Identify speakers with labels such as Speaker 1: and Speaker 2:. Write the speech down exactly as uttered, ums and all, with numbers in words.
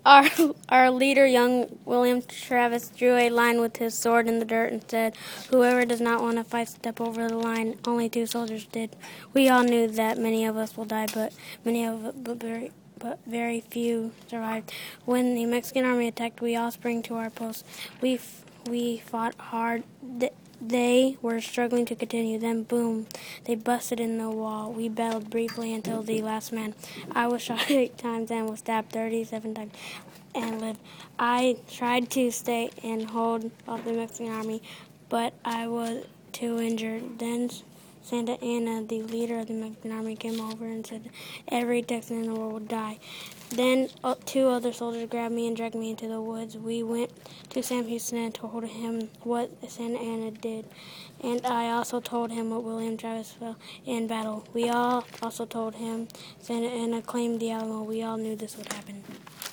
Speaker 1: Our, our leader, young William Travis, drew a line with his sword in the dirt and said, "Whoever does not want to fight, step over the line." Only two soldiers did. We all knew that many of us will die, but many of but very, but very few survived. When the Mexican army attacked, we all sprang to our posts. We we fought hard. They were struggling to continue. Then, boom, they busted in the wall. We battled briefly until the last man. I was shot eight times and was stabbed thirty-seven times and lived. I tried to stay and hold off the Mexican army, but I was too injured. Then Santa Anna, the leader of the Mexican army, came over and said every Texan in the world would die. Then uh, two other soldiers grabbed me and dragged me into the woods. We went to Sam Houston and told him what Santa Anna did. And I also told him what William Travis fell in battle. We all also told him Santa Anna claimed the Alamo. We all knew this would happen.